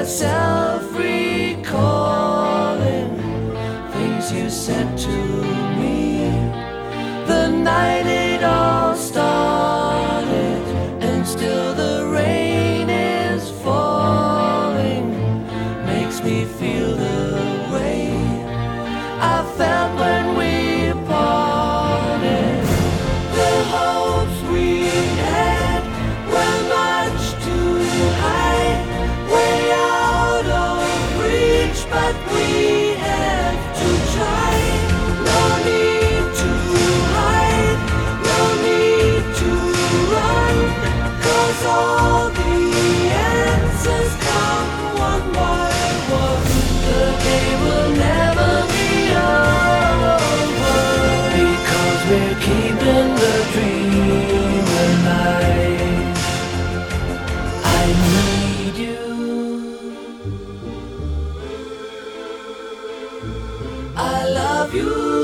myself recalling things you said to me the night it all started, and still the rain is falling. Makes me feel the way I felt when we parted. The hopes we had were much too high, way out of reach, but we have to try. No need to hide, no need to run, 'cause all the answers come one by one. The game will never be over, because we're keeping the dream alive. I need you, I love you.